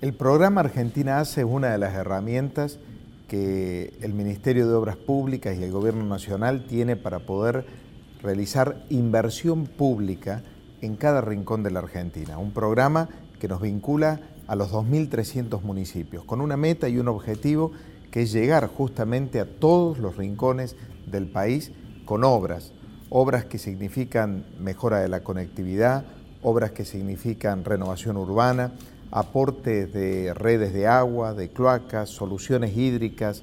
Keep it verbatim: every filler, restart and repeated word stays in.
El programa Argentina Hace es una de las herramientas que el Ministerio de Obras Públicas y el Gobierno Nacional tiene para poder realizar inversión pública en cada rincón de la Argentina. Un programa que nos vincula a los dos mil trescientos municipios, con una meta y un objetivo que es llegar justamente a todos los rincones del país con obras, obras que significan mejora de la conectividad, obras que significan renovación urbana, aportes de redes de agua, de cloacas, soluciones hídricas,